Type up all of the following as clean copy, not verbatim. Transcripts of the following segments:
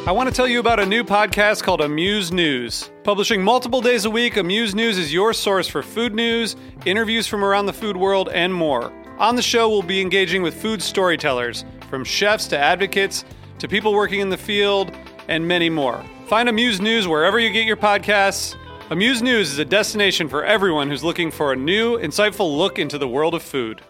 I want to tell you about a new podcast called Amuse News. Publishing multiple days a week, Amuse News is your source for food news, interviews from around the food world, and more. On the show, we'll be engaging with food storytellers, from chefs to advocates to people working in the field, and many more. Find Amuse News wherever you get your podcasts. Amuse News is a destination for everyone who's looking for a new, insightful look into the world of food.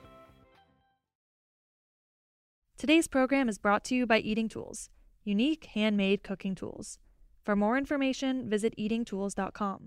Today's program is brought to you by Eating Tools, unique handmade cooking tools. For more information, visit eatingtools.com.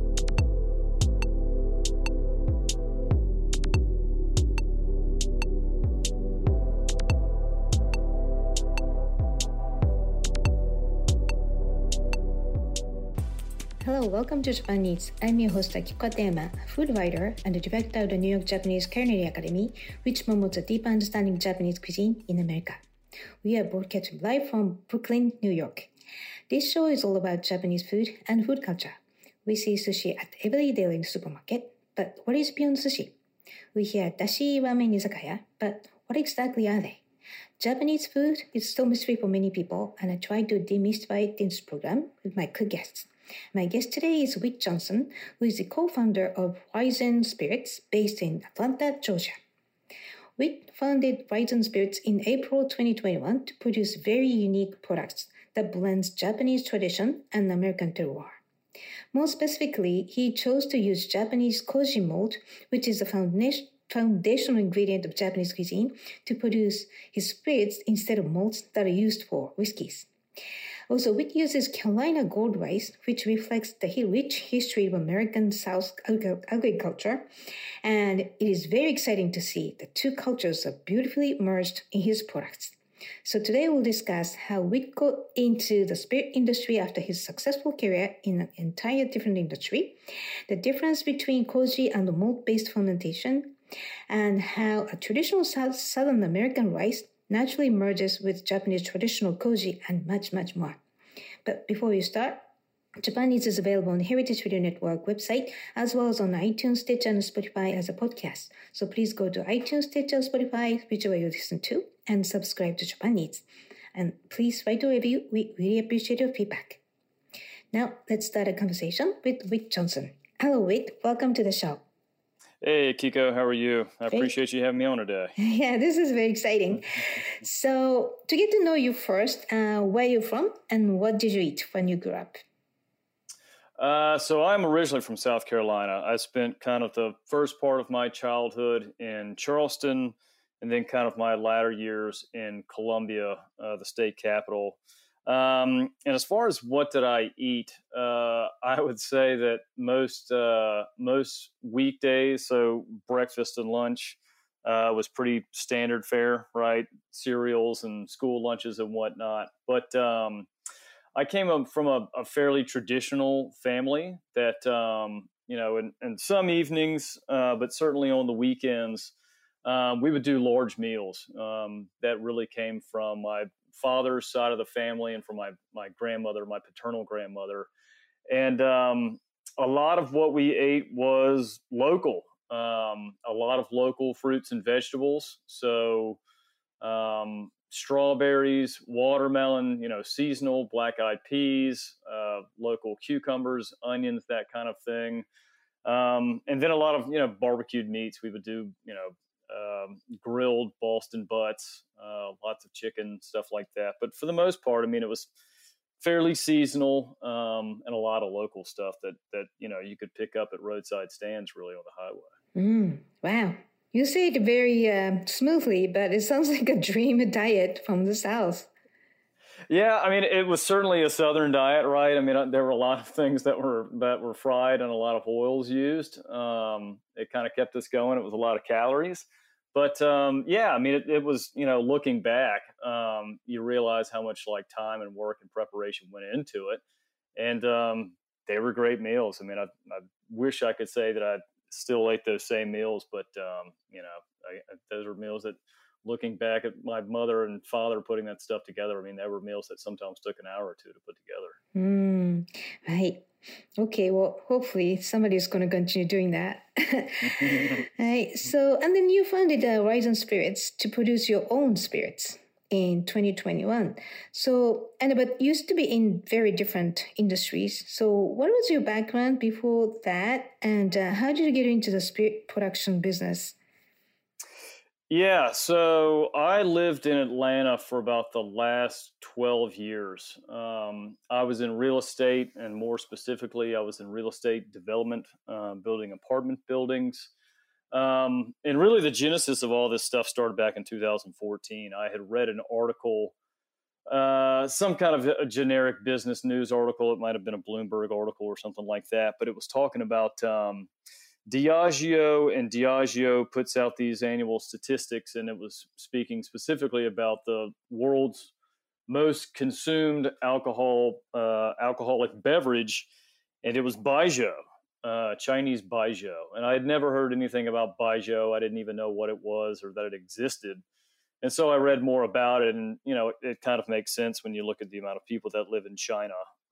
Hello, welcome to Japan Eats. I'm your host Akiko Katayama, a food writer and the director of the New York Japanese Culinary Academy, which promotes a deeper understanding of Japanese cuisine in America. We are broadcasting live from Brooklyn, New York. This show is all about Japanese food and food culture. We see sushi at every daily supermarket, but what is beyond sushi? We hear dashi ramen izakaya, but what exactly are they? Japanese food is still mystery for many people, and I try to demystify it in this program with my guests. My guest today is Whit Johnson, who is the co-founder of Raisin Spirits based in Atlanta, Georgia. Whit founded Raisin Spirits in April 2021 to produce very unique products that blends Japanese tradition and American terroir. More specifically, he chose to use Japanese koji malt, which is the foundational ingredient of Japanese cuisine, to produce his spirits instead of malts that are used for whiskeys. Also, Whit uses Carolina gold rice, which reflects the rich history of American South agriculture, and it is very exciting to see the two cultures are beautifully merged in his products. So today we'll discuss how Whit got into the spirit industry after his successful career in an entire different industry, the difference between koji and malt-based fermentation, and how a traditional Southern American rice naturally merges with Japanese traditional koji, and much, much more. But before we start, Japan Eats is available on the Heritage Radio Network website, as well as on iTunes, Stitcher, and Spotify as a podcast. So please go to iTunes, Stitcher, Spotify, whichever you listen to, and subscribe to Japan Eats. And please write a review. We really appreciate your feedback. Now, let's start a conversation with Whit Johnson. Hello, Whit. Welcome to the show. Hey, Kiko, how are you? I appreciate you having me on today. Yeah, this is very exciting. So, to get to know you first, where you're from and what did you eat when you grew up? So I'm originally from South Carolina. I spent kind of the first part of my childhood in Charleston and then kind of my latter years in Columbia, the state capital. And as far as what did I eat, I would say that most weekdays, so breakfast and lunch, was pretty standard fare, right? Cereals and school lunches and whatnot. But I came up from a fairly traditional family that, in some evenings, but certainly on the weekends, we would do large meals that really came from my father's side of the family and from my grandmother, my paternal grandmother. And a lot of what we ate was local, a lot of local fruits and vegetables. So strawberries, watermelon, seasonal black-eyed peas, local cucumbers, onions, that kind of thing. And then a lot of, barbecued meats. We would do, grilled Boston butts, lots of chicken, stuff like that. But for the most part, it was fairly seasonal, and a lot of local stuff that you could pick up at roadside stands really on the highway. Wow. You say it very smoothly, but it sounds like a dream diet from the South. Yeah, it was certainly a Southern diet, right? There were a lot of things that were fried and a lot of oils used. It kind of kept us going. It was a lot of calories. But it was, looking back, you realize how much time and work and preparation went into it. And they were great meals. I wish I could say that I still ate those same meals, but, those were meals that, looking back at my mother and father putting that stuff together, there were meals that sometimes took an hour or two to put together. Right. Okay, well, hopefully somebody's going to continue doing that. Right. So, and then you founded Raisin Spirits to produce your own spirits. in 2021. So, but used to be in very different industries. So what was your background before that? And how did you get into the spirit production business? Yeah, so I lived in Atlanta for about the last 12 years. I was in real estate, and more specifically, I was in real estate development, building apartment buildings. And really, the genesis of all this stuff started back in 2014. I had read an article, some kind of a generic business news article. It might have been a Bloomberg article or something like that, but it was talking about Diageo, and Diageo puts out these annual statistics, and it was speaking specifically about the world's most consumed alcoholic beverage, and it was Baijiu, Chinese Baijiu. And I had never heard anything about Baijiu. I didn't even know what it was or that it existed. And so I read more about it, and it kind of makes sense when you look at the amount of people that live in China.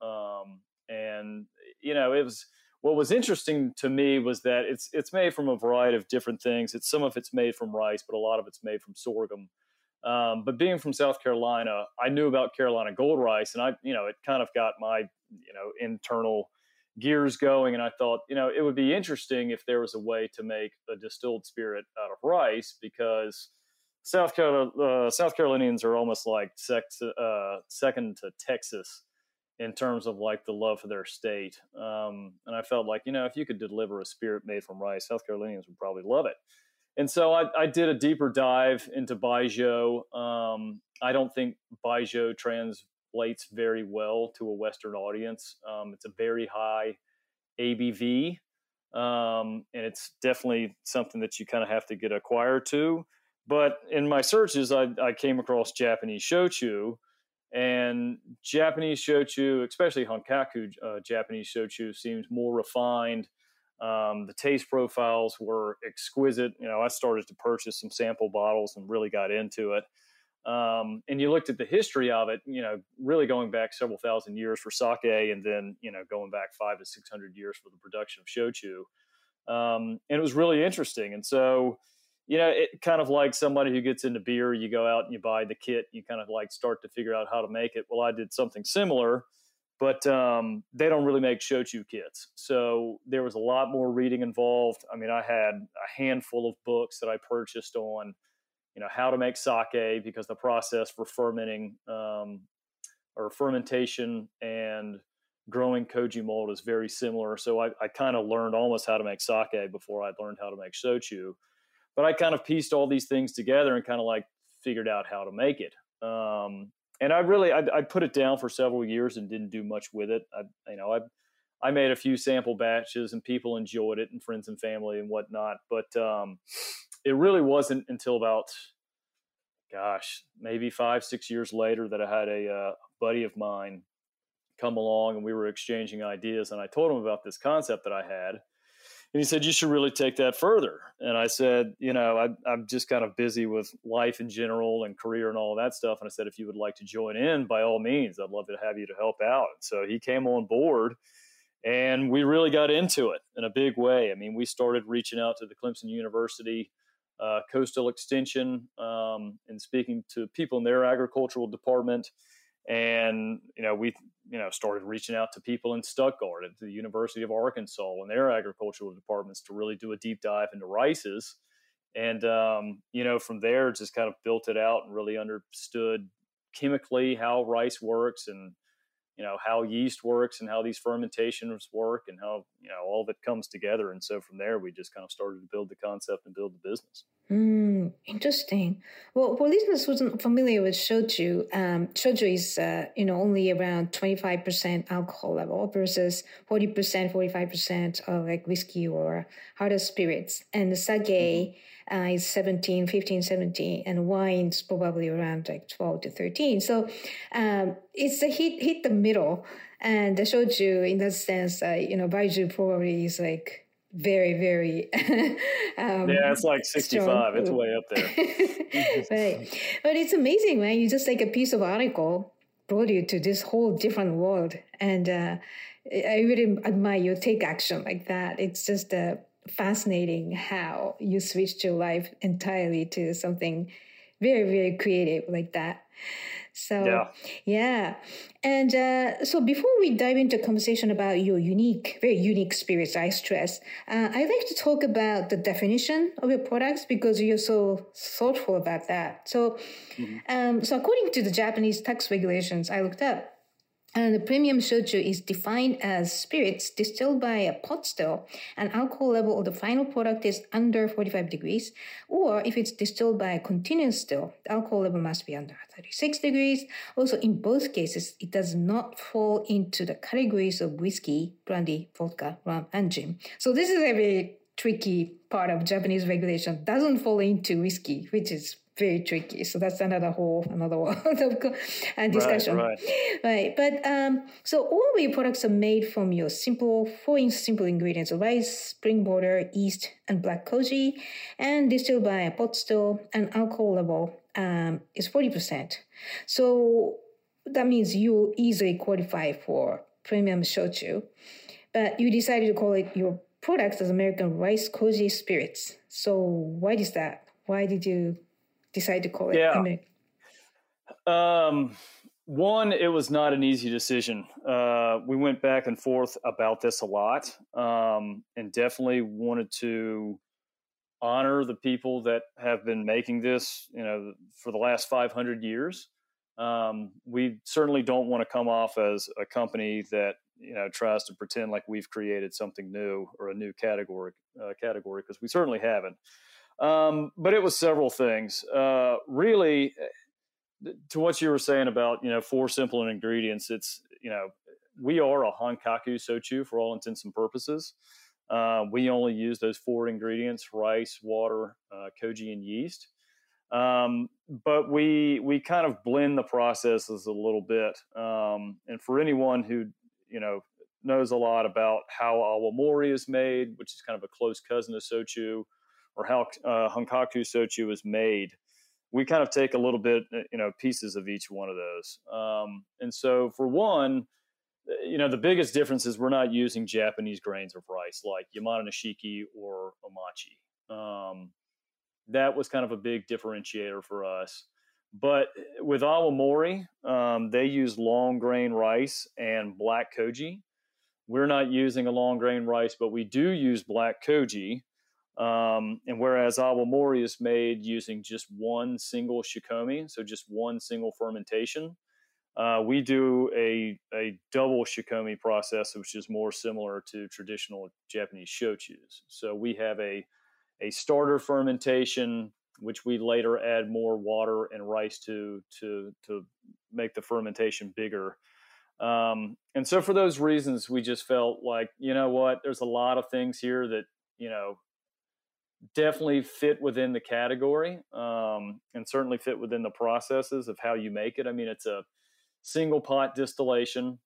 It was. What was interesting to me was that it's made from a variety of different things. Some of it's made from rice, but a lot of it's made from sorghum. But being from South Carolina, I knew about Carolina Gold Rice, and it kind of got my internal gears going. And I thought, it would be interesting if there was a way to make a distilled spirit out of rice, because South Carolinians are almost like second to Texas in terms of like the love for their state. And I felt like, if you could deliver a spirit made from rice, South Carolinians would probably love it. And so I did a deeper dive into Baijiu. I don't think Baijiu translates very well to a Western audience. It's a very high ABV, and it's definitely something that you kind of have to get acquired to. But in my searches, I came across Japanese shochu. And Japanese shochu, especially Honkaku Japanese shochu, seems more refined. The taste profiles were exquisite. I started to purchase some sample bottles and really got into it. And you looked at the history of it, really going back several thousand years for sake, and then, going back 500 to 600 years for the production of shochu. And it was really interesting. And so, it kind of like somebody who gets into beer, you go out and you buy the kit, you kind of like start to figure out how to make it. Well, I did something similar, but they don't really make shochu kits. So there was a lot more reading involved. I mean, I had a handful of books that I purchased on, how to make sake, because the process for fermenting or fermentation and growing koji mold is very similar. So I kind of learned almost how to make sake before I learned how to make shochu. But I kind of pieced all these things together and kind of like figured out how to make it. And I put it down for several years and didn't do much with it. I made a few sample batches and people enjoyed it, and friends and family and whatnot. But it really wasn't until about, maybe 5-6 years later that I had a buddy of mine come along, and we were exchanging ideas. And I told him about this concept that I had. And he said, you should really take that further. And I said, I'm just kind of busy with life in general and career and all of that stuff. And I said, if you would like to join in, by all means, I'd love to have you to help out. And so he came on board, and we really got into it in a big way. I mean, we started reaching out to the Clemson University Coastal Extension and speaking to people in their agricultural department. And, we started reaching out to people in Stuttgart, at the University of Arkansas, and their agricultural departments to really do a deep dive into rices. And, from there, just kind of built it out and really understood chemically how rice works, and, how yeast works, and how these fermentations work, and how, all of it comes together. And so from there, we just kind of started to build the concept and build the business. Interesting. Well, for listeners who wasn't familiar with shochu, shochu is, only around 25% alcohol level versus 40%, 45% of like whiskey or harder spirits. And the sake is 17, 15, 17, and wine's probably around like 12 to 13. So it's a hit the middle. And the shochu, in that sense, Baijiu probably is like very, very it's like 65. Strong. It's way up there. Right. But it's amazing, man. You just like a piece of article brought you to this whole different world. And I really admire your take action like that. It's just fascinating how you switched your life entirely to something very, very creative like that. So, yeah. And so before we dive into conversation about your very unique spirits, I stress, I'd like to talk about the definition of your products because you're so thoughtful about that. So, so according to the Japanese tax regulations, I looked up, and the premium shochu is defined as spirits distilled by a pot still, and alcohol level of the final product is under 45 degrees, or if it's distilled by a continuous still, the alcohol level must be under 36 degrees. Also, in both cases, it does not fall into the categories of whiskey, brandy, vodka, rum, and gin. So this is a very tricky part of Japanese regulation. Doesn't fall into whiskey, which is very tricky. So that's another world of discussion. Right. But so all of your products are made from your simple ingredients: rice, spring water, yeast, and black koji, and distilled by a pot still, and alcohol level is 40%. So that means you easily qualify for premium shochu, but you decided to call it your products as American Rice Koji Spirits. So why is that? Why did you decide to call it American? One, it was not an easy decision. We went back and forth about this a lot, and definitely wanted to honor the people that have been making this, for the last 500 years. We certainly don't want to come off as a company that, tries to pretend like we've created something new or a new category, because we certainly haven't. But it was several things. Really, to what you were saying about, 4 simple ingredients, it's, we are a Hankaku Sochu for all intents and purposes. We only use those 4 ingredients: rice, water, koji, and yeast. But we kind of blend the processes a little bit. And for anyone who, knows a lot about how awamori is made, which is kind of a close cousin of Sochu, or how Hankaku Sochu is made, we kind of take a little bit, pieces of each one of those. And so for one, the biggest difference is we're not using Japanese grains of rice like Yamada Nishiki or Omachi. That was kind of a big differentiator for us. But with awamori, they use long grain rice and black koji. We're not using a long grain rice, but we do use black koji. And whereas awamori is made using just one single shikomi, so just one single fermentation, we do a double shikomi process, which is more similar to traditional Japanese shochus. So we have a starter fermentation, which we later add more water and rice to make the fermentation bigger. And so for those reasons, we just felt like, there's a lot of things here that, definitely fit within the category, and certainly fit within the processes of how you make it. I mean, it's a single pot distillation,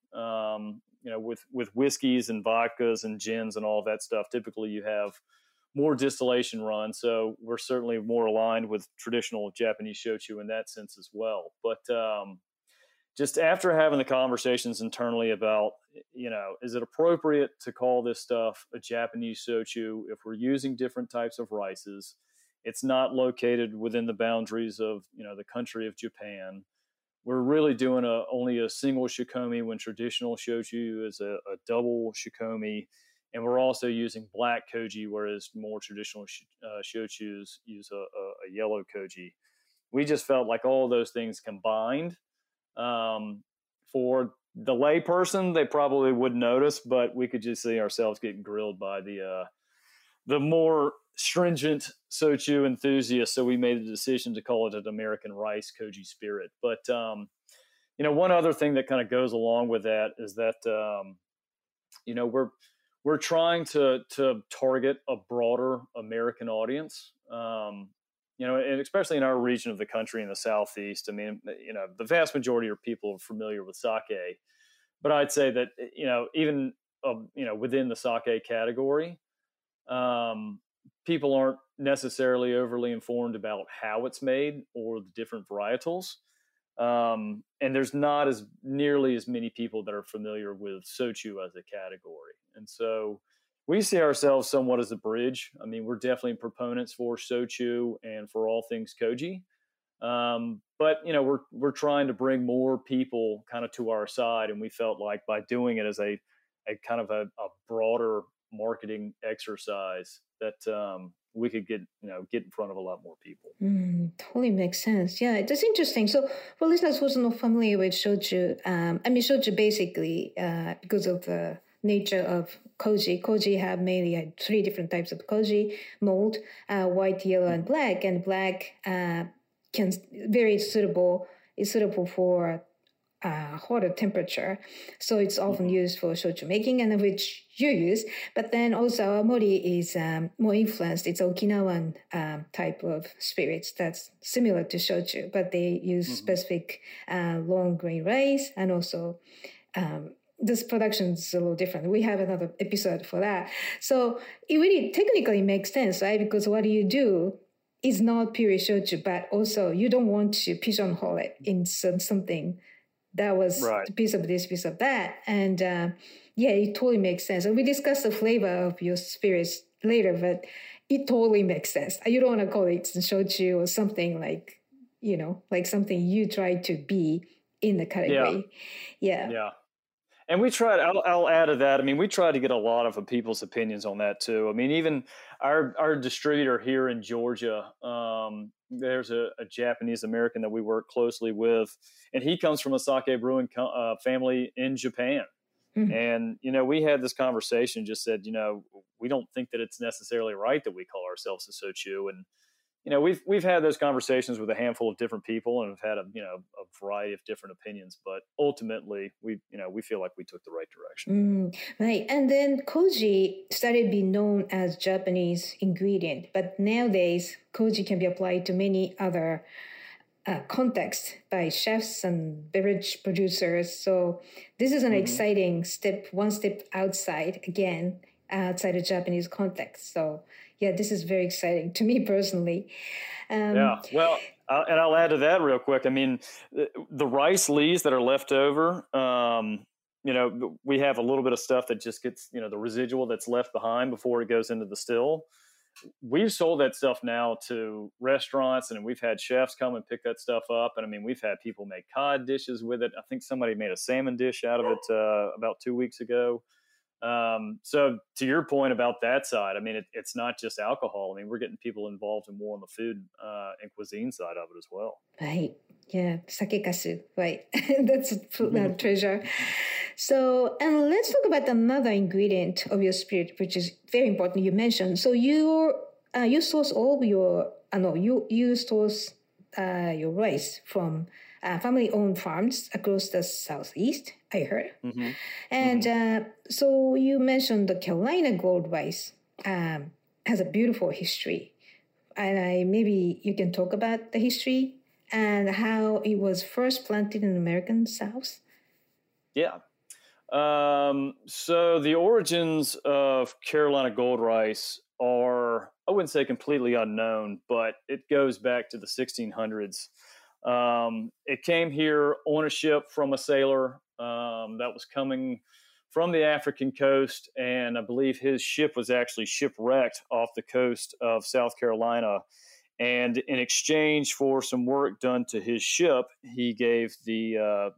with whiskeys and vodkas and gins and all that stuff. Typically you have more distillation run. So we're certainly more aligned with traditional Japanese shochu in that sense as well. But just after having the conversations internally about, is it appropriate to call this stuff a Japanese shochu if we're using different types of rices? It's not located within the boundaries of, the country of Japan. We're really doing only a single shikomi when traditional shochu is a double shikomi. And we're also using black koji, whereas more traditional shochus use a yellow koji. We just felt like all of those things combined, for the layperson, they probably wouldn't notice, but we could just see ourselves getting grilled by the more stringent shochu enthusiasts. So we made the decision to call it an American Rice Koji Spirit. But, one other thing that kind of goes along with that is that, we're trying to target a broader American audience, and especially in our region of the country in the Southeast. I mean, the vast majority of people are familiar with sake, but I'd say that, even, within the sake category, people aren't necessarily overly informed about how it's made or the different varietals. And there's not nearly as many people that are familiar with shochu as a category. And so we see ourselves somewhat as a bridge. I mean, we're definitely proponents for shochu and for all things koji. But we're trying to bring more people kind of to our side, and we felt like by doing it as a kind of a broader marketing exercise that we could get in front of a lot more people. Totally makes sense. Yeah, that's interesting. So for listeners who's not familiar with shochu, shochu basically, because of the nature of koji have mainly 3 different types of koji mold, white, yellow, and black. And black is suitable for hotter temperature, so it's often used for shochu making, and which you use. But then also awamori is more influenced. It's Okinawan type of spirits that's similar to shochu, but they use specific long grain rice, and also this production is a little different. We have another episode for that. So it really technically makes sense, right? Because what you do is not pure shochu, but also you don't want to pigeonhole it in something that was a piece of this, piece of that. And it totally makes sense. And we discussed the flavor of your spirits later, but it totally makes sense. You don't want to call it shochu or something like something you try to be in the category. Yeah. And we tried, I'll add to that. I mean, we tried to get a lot of people's opinions on that too. I mean, even our distributor here in Georgia, there's a Japanese American that we work closely with, and he comes from a sake brewing family in Japan. And, we had this conversation, just said, we don't think that it's necessarily right that we call ourselves a shochu. And, we've had those conversations with a handful of different people, and have had a variety of different opinions, but ultimately we feel like we took the right direction. Right. And then koji started being known as Japanese ingredient, but nowadays koji can be applied to many other contexts by chefs and beverage producers. So this is an exciting one step outside of Japanese context. So yeah, this is very exciting to me personally. Well, and I'll add to that real quick. I mean, the rice lees that are left over, we have a little bit of stuff that just gets, the residual that's left behind before it goes into the still. We've sold that stuff now to restaurants, and we've had chefs come and pick that stuff up. And I mean, we've had people make cod dishes with it. I think somebody made a salmon dish out of it about 2 weeks ago. So to your point about that side, I mean, it's not just alcohol. I mean, we're getting people involved in more on the food and cuisine side of it as well. Right. Yeah. Sakekasu. Right. That's a treasure. So, and let's talk about another ingredient of your spirit, which is very important. You mentioned, so you source all of your, you source your rice from family-owned farms across the Southeast, I heard. And so you mentioned the Carolina Gold rice has a beautiful history. And maybe you can talk about the history and how it was first planted in the American South. Yeah. So the origins of Carolina Gold rice are, I wouldn't say completely unknown, but it goes back to the 1600s. It came here on a ship from a sailor that was coming from the African coast, and I believe his ship was actually shipwrecked off the coast of South Carolina. And in exchange for some work done to his ship, he gave the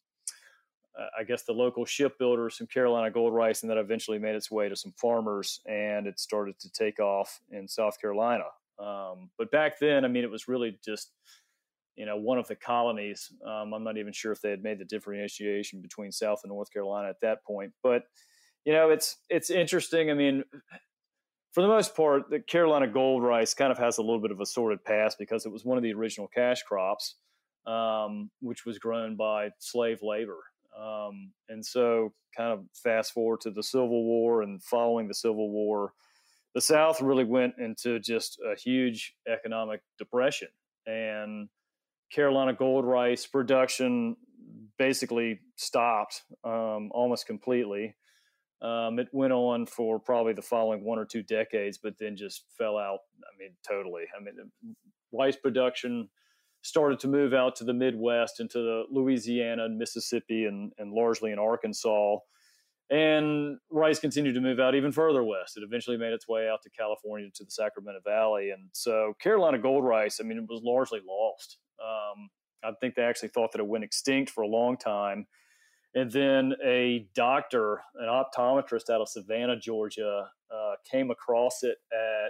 local shipbuilder some Carolina Gold rice, and that eventually made its way to some farmers, and it started to take off in South Carolina. But back then, I mean, it was really just one of the colonies. I'm not even sure if they had made the differentiation between South and North Carolina at that point. But, it's interesting. I mean, for the most part, the Carolina Gold rice kind of has a little bit of a sordid past because it was one of the original cash crops, which was grown by slave labor. And so kind of fast forward to the Civil War, and following the Civil War, the South really went into just a huge economic depression, and Carolina Gold rice production basically stopped almost completely. It went on for probably the following 1 or 2 decades, but then just fell out. I mean, totally. I mean, rice production started to move out to the Midwest, into the Louisiana and Mississippi, and largely in Arkansas. And rice continued to move out even further west. It eventually made its way out to California, to the Sacramento Valley. And so Carolina Gold rice, I mean, it was largely lost. I think they actually thought that it went extinct for a long time. And then a doctor, an optometrist out of Savannah, Georgia, came across it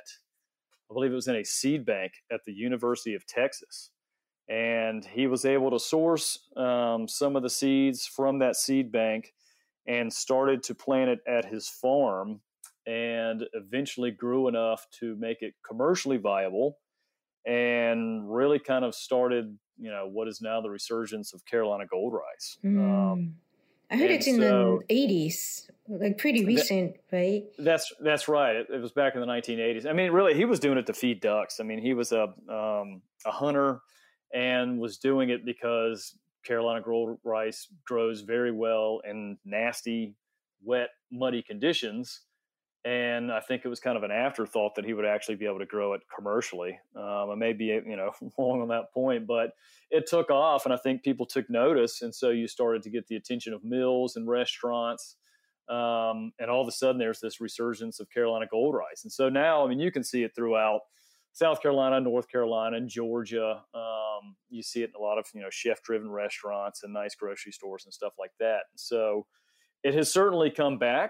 I believe it was in a seed bank at the University of Texas. And he was able to source some of the seeds from that seed bank and started to plant it at his farm, and eventually grew enough to make it commercially viable, and really kind of started, what is now the resurgence of Carolina gold rice. I heard it's in the 80s, like pretty recent, right? That's right. It was back in the 1980s. I mean, really, he was doing it to feed ducks. I mean, he was a hunter and was doing it because Carolina gold rice grows very well in nasty, wet, muddy conditions. And I think it was kind of an afterthought that he would actually be able to grow it commercially. I may be, wrong on that point, but it took off, and I think people took notice. And so you started to get the attention of mills and restaurants. And all of a sudden there's this resurgence of Carolina gold rice. And so now, I mean, you can see it throughout South Carolina, North Carolina, and Georgia. You see it in a lot of, chef-driven restaurants and nice grocery stores and stuff like that. So it has certainly come back.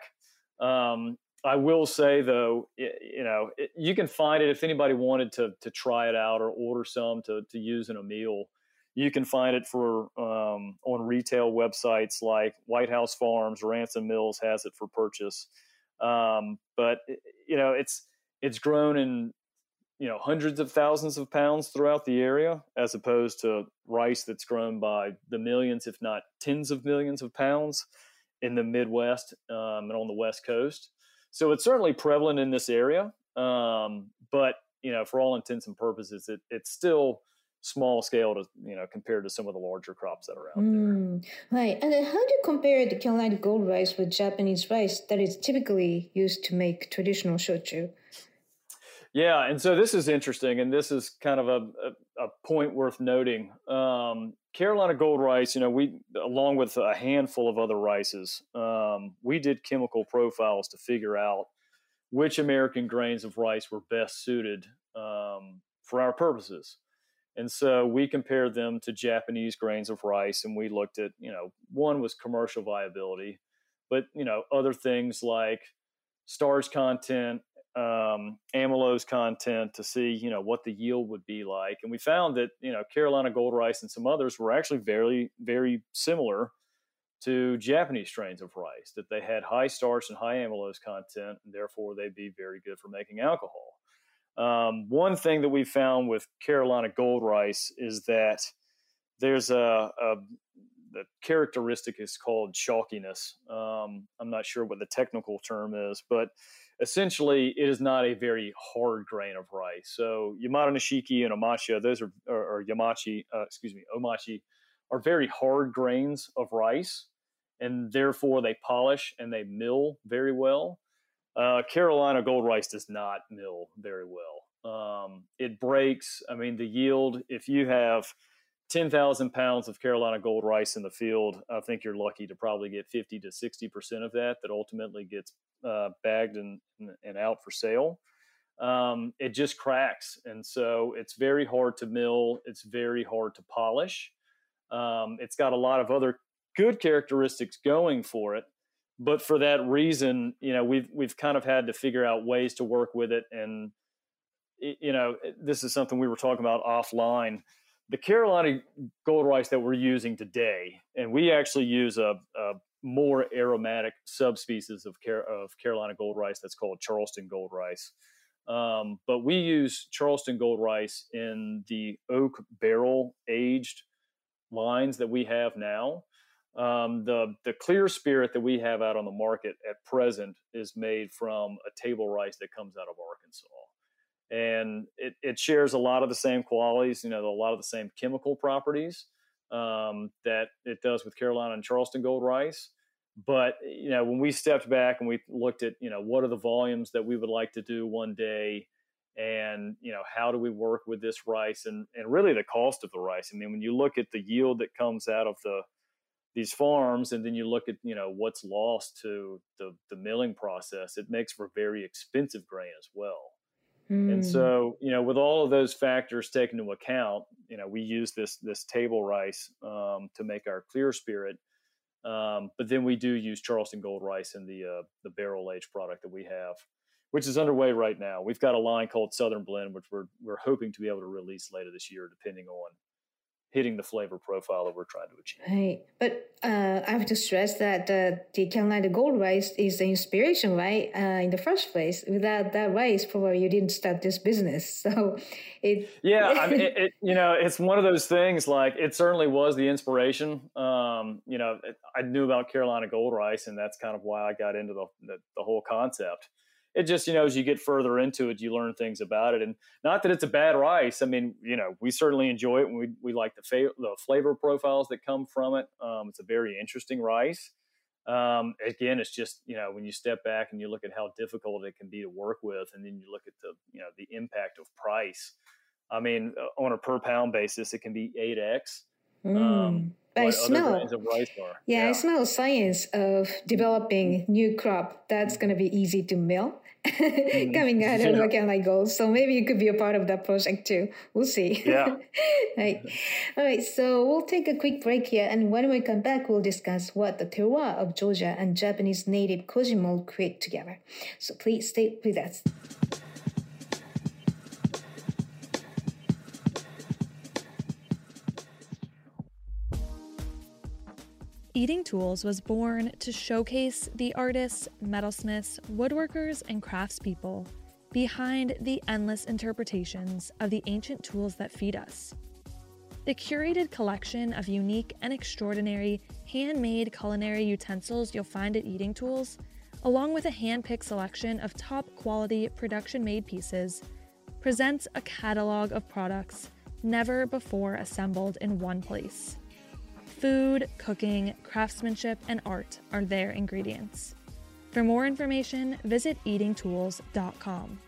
I will say, though, you can find it if anybody wanted to try it out or order some to use in a meal. You can find it on retail websites like White House Farms, Ransom Mills has it for purchase. But it's grown in hundreds of thousands of pounds throughout the area, as opposed to rice that's grown by the millions, if not tens of millions of pounds in the Midwest and on the West Coast. So it's certainly prevalent in this area, but for all intents and purposes, it's still small scale to compared to some of the larger crops that are out there. Right, and then how do you compare the Carolina gold rice with Japanese rice that is typically used to make traditional shochu? Yeah, and so this is interesting, and this is kind of a point worth noting. Carolina gold rice, we, along with a handful of other rices, we did chemical profiles to figure out which American grains of rice were best suited for our purposes. And so we compared them to Japanese grains of rice, and we looked at, one was commercial viability, but, other things like starch content, amylose content to see, what the yield would be like. And we found that, Carolina gold rice and some others were actually very, very similar to Japanese strains of rice, that they had high starch and high amylose content, and therefore they'd be very good for making alcohol. One thing that we found with Carolina gold rice is that there's the characteristic is called chalkiness. I'm not sure what the technical term is, but essentially it is not a very hard grain of rice. So Yamada Nishiki and Omachi, those are, or Omachi are very hard grains of rice, and therefore they polish and they mill very well. Carolina gold rice does not mill very well. It breaks. I mean, the yield, if you have 10,000 pounds of Carolina gold rice in the field, I think you're lucky to probably get 50 to 60% of that ultimately gets bagged and out for sale. It just cracks. And so it's very hard to mill. It's very hard to polish. It's got a lot of other good characteristics going for it. But for that reason, we've kind of had to figure out ways to work with it. And, this is something we were talking about offline. The Carolina gold rice that we're using today, and we actually use a more aromatic subspecies of Carolina gold rice that's called Charleston gold rice. But we use Charleston gold rice in the oak barrel aged lines that we have now. The clear spirit that we have out on the market at present is made from a table rice that comes out of Arkansas. And it shares a lot of the same qualities, a lot of the same chemical properties that it does with Carolina and Charleston gold rice. But, when we stepped back and we looked at, what are the volumes that we would like to do one day, and, how do we work with this rice, and really the cost of the rice. I mean, when you look at the yield that comes out of these farms, and then you look at, what's lost to the milling process, it makes for very expensive grain as well. And so, with all of those factors taken into account, we use this table rice to make our clear spirit. But then we do use Charleston Gold rice in the barrel aged product that we have, which is underway right now. We've got a line called Southern Blend, which we're hoping to be able to release later this year, depending on hitting the flavor profile that we're trying to achieve. Right. But I have to stress that the Carolina Gold rice is the inspiration, right? In the first place. Without that rice, probably you didn't start this business. So it's one of those things, like it certainly was the inspiration. I knew about Carolina Gold rice, and that's kind of why I got into the whole concept. It just, as you get further into it, you learn things about it. And not that it's a bad rice. I mean, we certainly enjoy it, and we like the flavor profiles that come from it. It's a very interesting rice. Again, it's just, when you step back and you look at how difficult it can be to work with, and then you look at the impact of price. I mean, on a per pound basis, it can be 8x. I smell, I smell science of developing new crop that's going to be easy to mill coming out of Carolina Gold. So maybe you could be a part of that project too. We'll see. Yeah. Right. All right. So we'll take a quick break here. And when we come back, we'll discuss what the terroir of Georgia and Japanese native koji mold create together. So please stay with us. Eating Tools was born to showcase the artists, metalsmiths, woodworkers, and craftspeople behind the endless interpretations of the ancient tools that feed us. The curated collection of unique and extraordinary handmade culinary utensils you'll find at Eating Tools, along with a hand-picked selection of top-quality production-made pieces, presents a catalog of products never before assembled in one place. Food, cooking, craftsmanship, and art are their ingredients. For more information, visit eatingtools.com.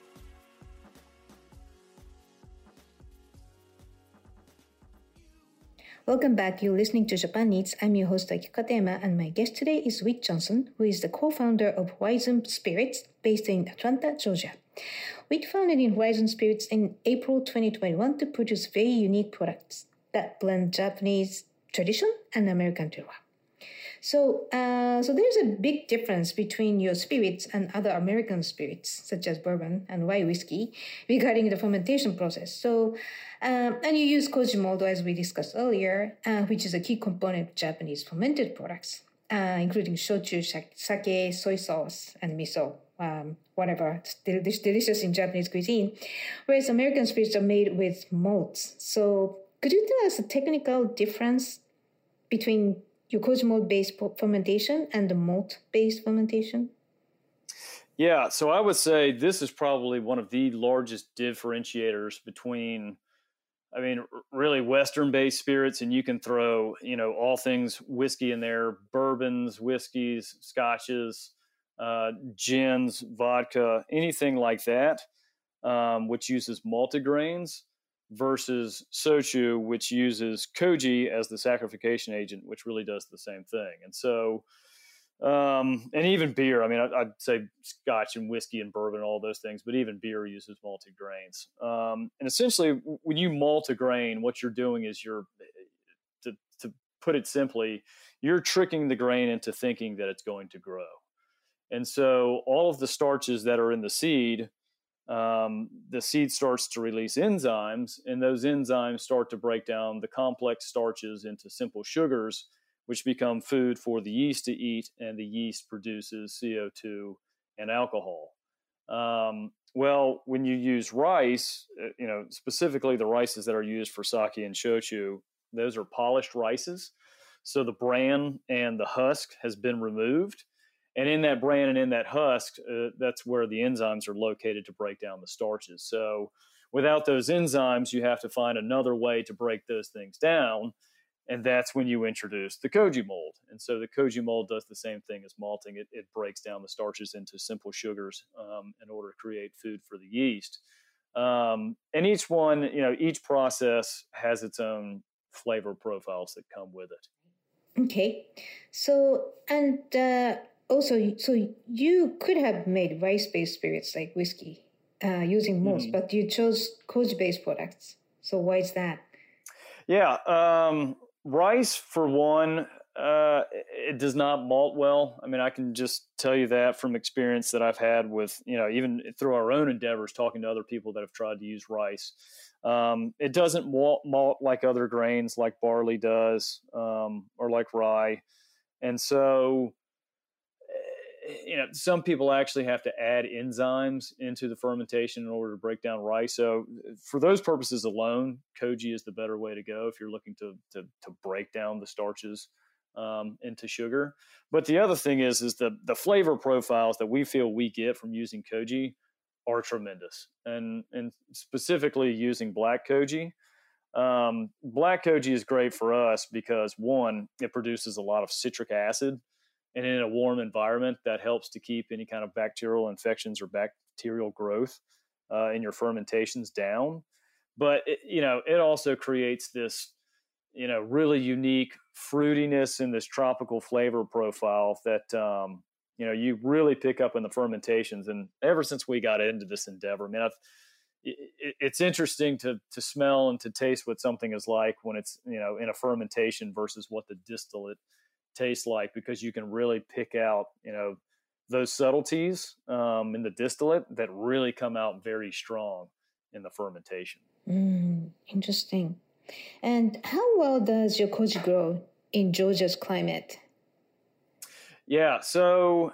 Welcome back. You're listening to Japan Eats. I'm your host, Akiko Katayama, and my guest today is Whit Johnson, who is the co-founder of Horizon Spirits, based in Atlanta, Georgia. Whit founded in Horizon Spirits in April 2021 to produce very unique products that blend Japanese tradition and American terroir. So there's a big difference between your spirits and other American spirits, such as bourbon and rye whiskey, regarding the fermentation process. So, and you use koji mold, as we discussed earlier, which is a key component of Japanese fermented products, including shochu, sake, soy sauce, and miso, whatever, delicious in Japanese cuisine, whereas American spirits are made with malts. So could you tell us the technical difference between your koji mold-based fermentation and the malt-based fermentation? Yeah, so I would say this is probably one of the largest differentiators between, really Western-based spirits, and you can throw, all things whiskey in there, bourbons, whiskeys, scotches, gins, vodka, anything like that, which uses malted grains, versus sochu, which uses koji as the saccharification agent, which really does the same thing. And so, and even beer, I'd say scotch and whiskey and bourbon, all those things, but even beer uses malted grains. And essentially, when you malt a grain, what you're doing is to put it simply, you're tricking the grain into thinking that it's going to grow. And so all of the starches that are in the seed starts to release enzymes, and those enzymes start to break down the complex starches into simple sugars, which become food for the yeast to eat, and the yeast produces CO2 and alcohol. Well, when you use rice, specifically the rices that are used for sake and shochu, those are polished rices. So the bran and the husk has been removed. And in that bran and in that husk, that's where the enzymes are located to break down the starches. So without those enzymes, you have to find another way to break those things down. And that's when you introduce the koji mold. And so the koji mold does the same thing as malting. It breaks down the starches into simple sugars in order to create food for the yeast. And each one, each process has its own flavor profiles that come with it. Okay. So, also, so you could have made rice-based spirits like whiskey, using most, but you chose koji-based products. So why is that? Yeah, rice for one, it does not malt well. I mean, I can just tell you that from experience that I've had with, even through our own endeavors, talking to other people that have tried to use rice. It doesn't malt like other grains, like barley does, or like rye. And so, some people actually have to add enzymes into the fermentation in order to break down rice. So for those purposes alone, koji is the better way to go if you're looking to break down the starches into sugar. But the other thing is the flavor profiles that we feel we get from using koji are tremendous, and specifically using black koji. Black koji is great for us because, one, it produces a lot of citric acid, and in a warm environment, that helps to keep any kind of bacterial infections or bacterial growth in your fermentations down. But it also creates this really unique fruitiness and this tropical flavor profile that you really pick up in the fermentations. And ever since we got into this endeavor, I mean, it's interesting to smell and to taste what something is like when it's in a fermentation versus what the distillate tastes like, because you can really pick out those subtleties in the distillate that really come out very strong in the fermentation. Interesting. And how well does your koji grow in Georgia's climate? Yeah, so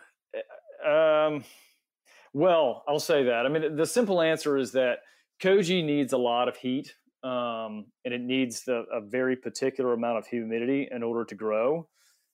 well, I'll say that. I mean, the simple answer is that koji needs a lot of heat, and it needs a very particular amount of humidity in order to grow.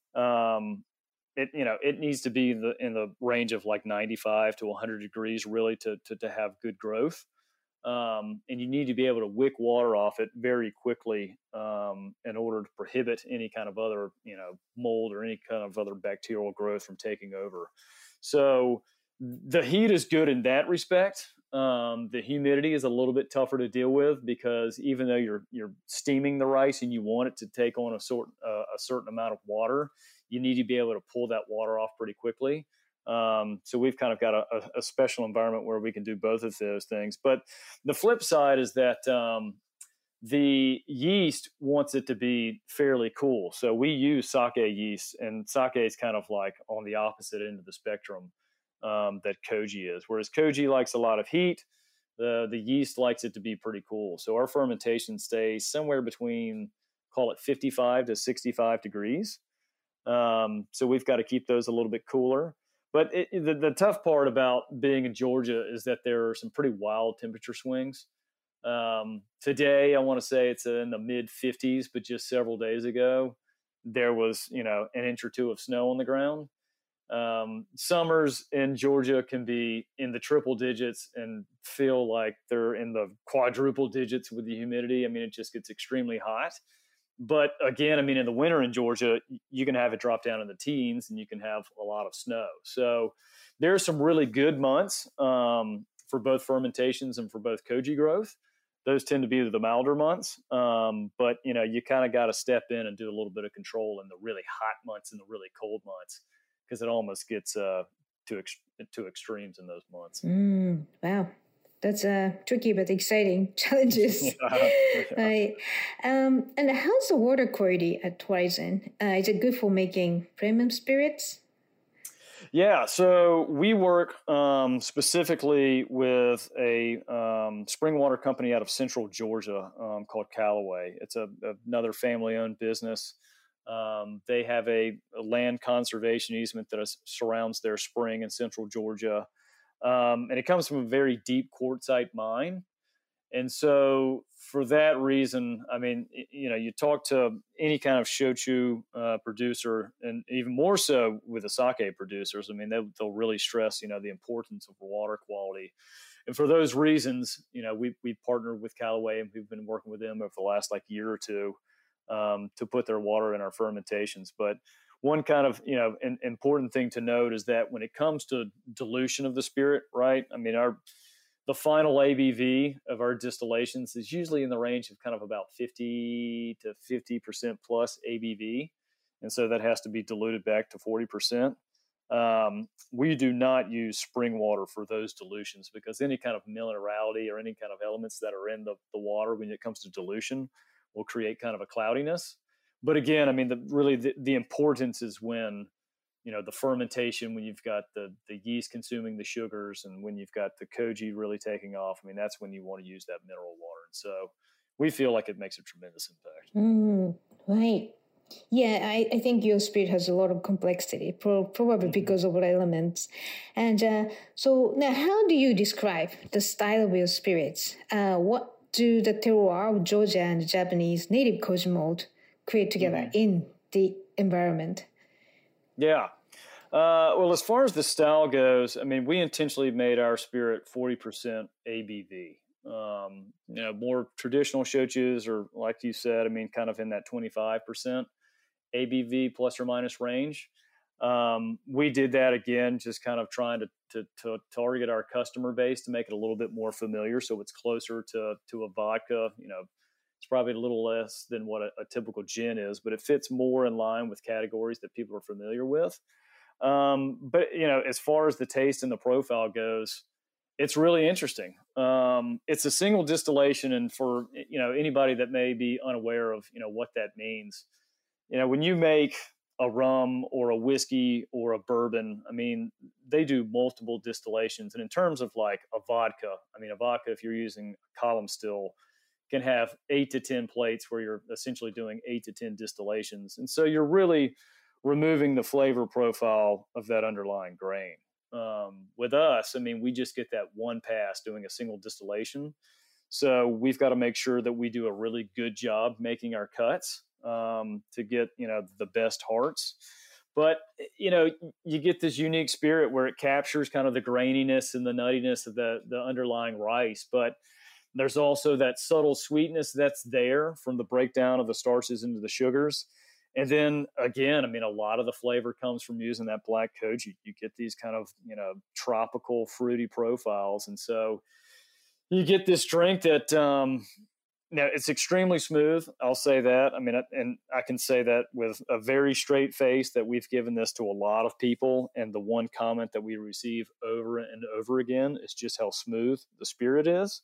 It needs to be in the range of like 95 to 100 degrees really to have good growth. And you need to be able to wick water off it very quickly in order to prohibit any kind of other, mold or any kind of other bacterial growth from taking over. So the heat is good in that respect. The humidity is a little bit tougher to deal with because even though you're steaming the rice and you want it to take on a certain amount of water, you need to be able to pull that water off pretty quickly. So we've kind of got a special environment where we can do both of those things. But the flip side is that the yeast wants it to be fairly cool. So we use sake yeast, and sake is kind of like on the opposite end of the spectrum that koji is. Whereas koji likes a lot of heat, the yeast likes it to be pretty cool. So our fermentation stays somewhere between, call it 55 to 65 degrees. So we've got to keep those a little bit cooler. But the tough part about being in Georgia is that there are some pretty wild temperature swings. Today, I want to say it's in the mid 50s, but just several days ago, there was, an inch or two of snow on the ground. Summers in Georgia can be in the triple digits and feel like they're in the quadruple digits with the humidity. I mean, it just gets extremely hot. But again, I mean, in the winter in Georgia, you can have it drop down in the teens and you can have a lot of snow. So there are some really good months for both fermentations and for both koji growth. Those tend to be the milder months. But, you kind of got to step in and do a little bit of control in the really hot months and the really cold months, because it almost gets to extremes in those months. Wow. That's tricky but exciting challenges. Right. And how's the water quality at Horizon? Is it good for making premium spirits? Yeah, so we work specifically with a spring water company out of Central Georgia called Callaway. It's another family-owned business. They have a land conservation easement that surrounds their spring in Central Georgia. And it comes from a very deep quartzite mine. And so for that reason, I mean, you talk to any kind of shochu producer, and even more so with the sake producers, I mean, they'll really stress, the importance of water quality. And for those reasons, we partnered with Callaway, and we've been working with them over the last year or two to put their water in our fermentations. But one kind of, an important thing to note is that when it comes to dilution of the spirit, right? I mean, the final ABV of our distillations is usually in the range of kind of about 50 to 50% plus ABV. And so that has to be diluted back to 40%. We do not use spring water for those dilutions because any kind of minerality or any kind of elements that are in the water when it comes to dilution will create kind of a cloudiness. But again, I mean, the importance is when, the fermentation, when you've got the yeast consuming the sugars and when you've got the koji really taking off. I mean, that's when you want to use that mineral water. And so we feel like it makes a tremendous impact. Right. Yeah, I think your spirit has a lot of complexity, probably because of the elements. And so now, how do you describe the style of your spirits? What do the terroir of Georgia and the Japanese native koji malt create together in the environment? Yeah. Well, as far as the style goes, I mean, we intentionally made our spirit 40% ABV. More traditional shochus are, like you said, I mean, kind of in that 25% ABV plus or minus range. We did that again, just kind of trying to target our customer base to make it a little bit more familiar. So it's closer to a vodka, it's probably a little less than what a typical gin is, but it fits more in line with categories that people are familiar with. But as far as the taste and the profile goes, it's really interesting. It's a single distillation. And for, anybody that may be unaware of, what that means, when you make a rum or a whiskey or a bourbon, I mean, they do multiple distillations. And in terms of like a vodka, if you're using a column still, can have 8 to 10 plates where you're essentially doing 8 to 10 distillations. And so you're really removing the flavor profile of that underlying grain. With us, I mean, we just get that one pass doing a single distillation. So we've got to make sure that we do a really good job making our cuts to get, the best hearts. But, you get this unique spirit where it captures kind of the graininess and the nuttiness of the underlying rice. But there's also that subtle sweetness that's there from the breakdown of the starches into the sugars. And then again, I mean, a lot of the flavor comes from using that black koji. You get these kind of, tropical fruity profiles. And so you get this drink that, now it's extremely smooth. I'll say that. I mean, and I can say that with a very straight face that we've given this to a lot of people. And the one comment that we receive over and over again is just how smooth the spirit is.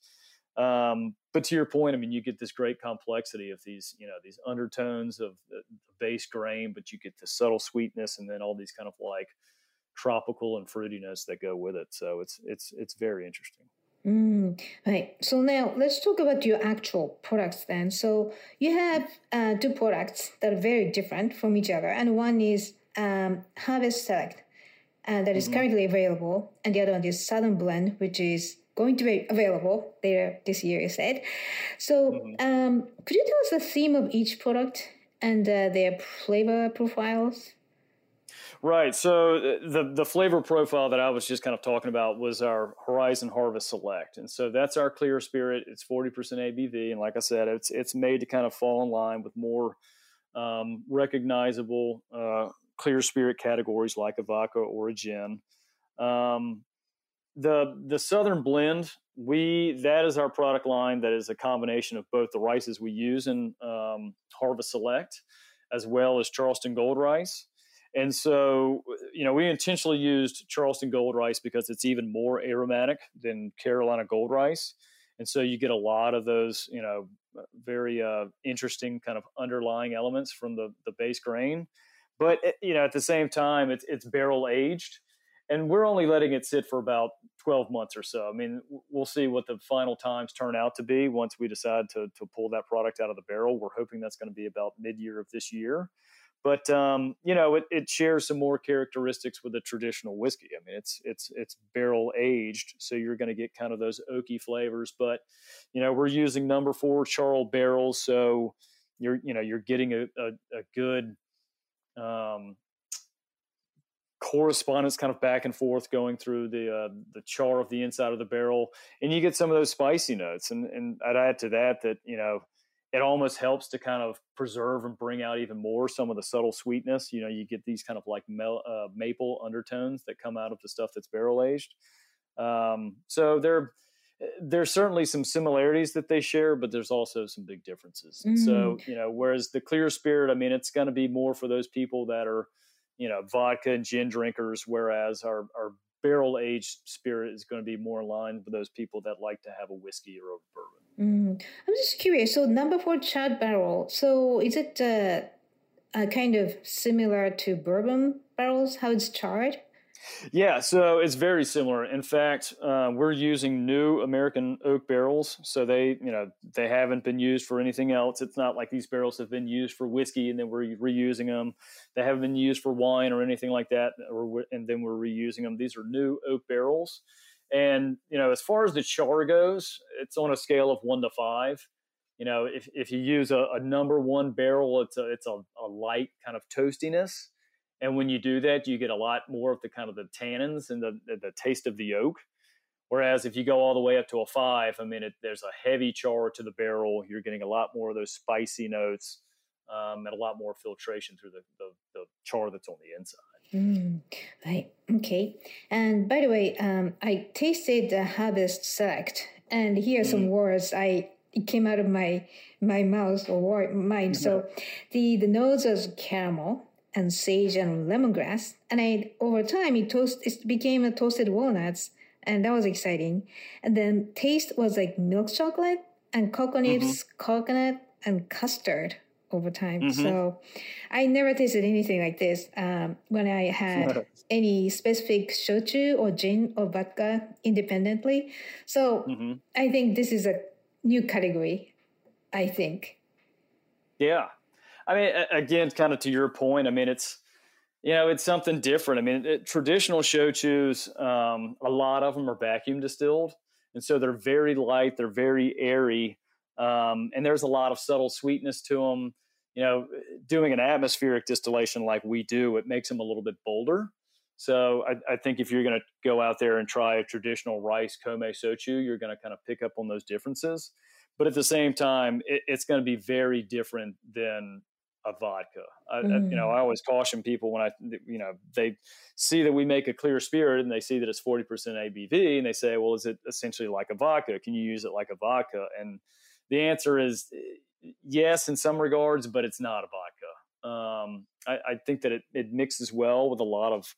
But to your point, I mean, you get this great complexity of these, these undertones of the base grain, but you get the subtle sweetness and then all these kind of like tropical and fruitiness that go with it. So it's very interesting. Right. So now let's talk about your actual products then. So you have 2 products that are very different from each other. And one is Harvest Select that is currently available. And the other one is Southern Blend, which is going to be available later this year, you said. So could you tell us the theme of each product and their flavor profiles? Right. So the flavor profile that I was just kind of talking about was our Horizon Harvest Select. And so that's our clear spirit. It's 40% ABV. And like I said, it's made to kind of fall in line with more recognizable clear spirit categories like a vodka or a gin. The Southern Blend, that is our product line that is a combination of both the rices we use in Harvest Select as well as Charleston Gold Rice. And so, we intentionally used Charleston Gold Rice because it's even more aromatic than Carolina Gold Rice. And so you get a lot of those, very interesting kind of underlying elements from the base grain. But, at the same time, it's barrel aged. And we're only letting it sit for about 12 months or so. I mean, we'll see what the final times turn out to be once we decide to pull that product out of the barrel. We're hoping that's going to be about mid-year of this year. But, it shares some more characteristics with a traditional whiskey. I mean, it's barrel aged, so you're going to get kind of those oaky flavors. But, we're using number 4 Charles barrels, so you're getting a good correspondence kind of back and forth going through the char of the inside of the barrel, and you get some of those spicy notes. And I'd add to that it almost helps to kind of preserve and bring out even more some of the subtle sweetness. You get these kind of like maple undertones that come out of the stuff that's barrel aged. So there's certainly some similarities that they share, but there's also some big differences. So, whereas the clear spirit, I mean, it's going to be more for those people that are, vodka and gin drinkers, whereas our barrel aged spirit is going to be more aligned with those people that like to have a whiskey or a bourbon. I'm just curious. So number 4 charred barrel. So is it kind of similar to bourbon barrels? How it's charred? Yeah, so it's very similar. In fact, we're using new American oak barrels, so they haven't been used for anything else. It's not like these barrels have been used for whiskey and then we're reusing them. They haven't been used for wine or anything like that, and then we're reusing them. These are new oak barrels, and as far as the char goes, it's on a scale of 1 to 5. If you use a number 1 barrel, it's a light kind of toastiness. And when you do that, you get a lot more of the kind of the tannins and the taste of the oak. Whereas if you go all the way up to a 5, I mean, there's a heavy char to the barrel. You're getting a lot more of those spicy notes and a lot more filtration through the char that's on the inside. Right. Okay. And by the way, I tasted the Harvest Select, and here are some words it came out of my mouth or mind. So the nose was caramel and sage and lemongrass, and over time it became a toasted walnuts, and that was exciting. And then taste was like milk chocolate and coconut and custard over time. So I never tasted anything like this when I had any specific shochu or gin or vodka independently. So I think this is a new category, I think. Yeah. I mean, again, kind of to your point, I mean, it's something different. I mean, traditional shochus, a lot of them are vacuum distilled. And so they're very light, they're very airy. And there's a lot of subtle sweetness to them. Doing an atmospheric distillation like we do, it makes them a little bit bolder. So I think if you're going to go out there and try a traditional rice Kome Sochu, you're going to kind of pick up on those differences. But at the same time, it's going to be very different than a vodka. I always caution people when they see that we make a clear spirit and they see that it's 40% ABV and they say, well, is it essentially like a vodka? Can you use it like a vodka? And the answer is yes, in some regards, but it's not a vodka. I think that it mixes well with a lot of,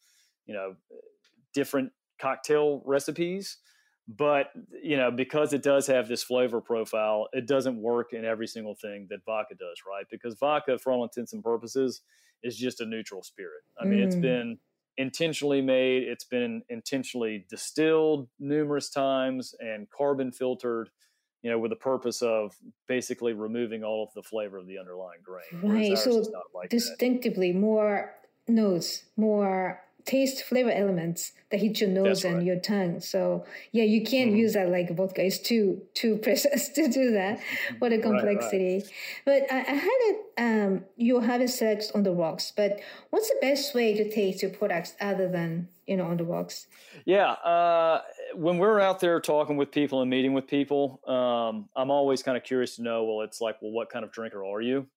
different cocktail recipes. But, because it does have this flavor profile, it doesn't work in every single thing that vodka does, right? Because vodka, for all intents and purposes, is just a neutral spirit. I mean, it's been intentionally made, it's been intentionally distilled numerous times and carbon filtered, with the purpose of basically removing all of the flavor of the underlying grain. Right. So distinctively more notes, more taste flavor elements that hit your nose and your tongue. So yeah, you can't use that like vodka. It's too precise to do that for the complexity. Right. But I had it, you have it select on the rocks, but what's the best way to taste your products other than, on the rocks? Yeah. When we're out there talking with people and meeting with people, I'm always kind of curious to know, what kind of drinker are you?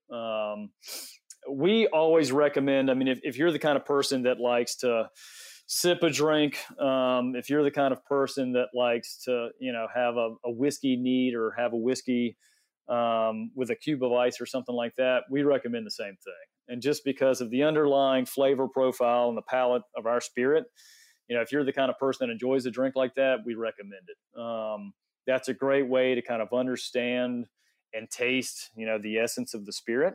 We always recommend, I mean, if you're the kind of person that likes to sip a drink, if you're the kind of person that likes to, have a whiskey neat or have a whiskey with a cube of ice or something like that, we recommend the same thing. And just because of the underlying flavor profile and the palate of our spirit, if you're the kind of person that enjoys a drink like that, we recommend it. That's a great way to kind of understand and taste, the essence of the spirit.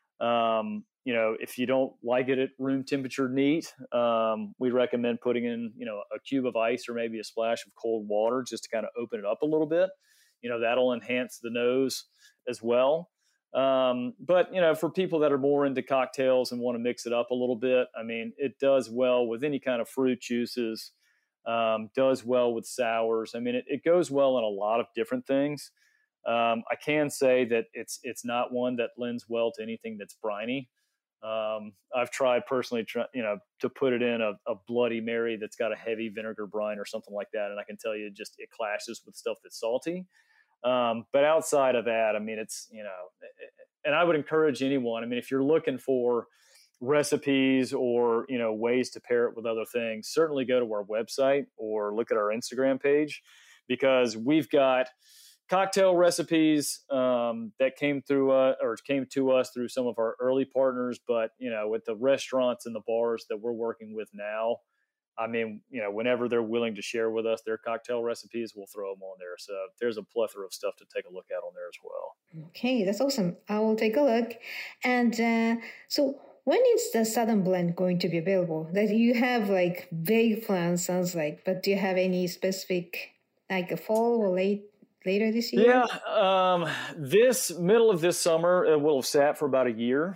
If you don't like it at room temperature neat, we recommend putting in, a cube of ice or maybe a splash of cold water just to kind of open it up a little bit. That'll enhance the nose as well. But for people that are more into cocktails and want to mix it up a little bit, I mean, it does well with any kind of fruit juices, does well with sours. I mean, it goes well in a lot of different things. I can say that it's not one that lends well to anything that's briny. I've tried personally, to put it in a Bloody Mary that's got a heavy vinegar brine or something like that. And I can tell you it clashes with stuff that's salty. But outside of that, I mean, it's, and I would encourage anyone, I mean, if you're looking for recipes or, ways to pair it with other things, certainly go to our website or look at our Instagram page, because we've got, cocktail recipes that came to us through some of our early partners. But, with the restaurants and the bars that we're working with now, I mean, whenever they're willing to share with us their cocktail recipes, we'll throw them on there. So there's a plethora of stuff to take a look at on there as well. Okay, that's awesome. I will take a look. And so when is the Southern Blend going to be available? That you have like vague plans, sounds like, but do you have any specific, like a fall or later this year? Yeah, this middle of this summer, it will have sat for about a year.